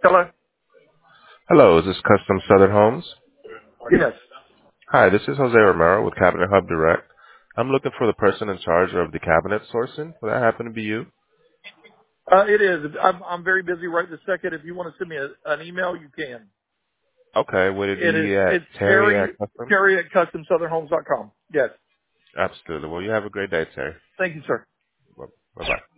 Hello? Hello, is this Custom Southern Homes? Yes. Hi, this is Jose Romero with Cabinet Hub Direct. I'm looking for the person in charge of the cabinet sourcing. Would that happen to be you? It is. I'm very busy right this second. If you want to send me an email, you can. Okay, would it It is. be at It's Terry at Custom? Terry at customsouthernhomes.com. Yes. Absolutely. Well, you have a great day, Terry. Thank you, sir. Bye bye.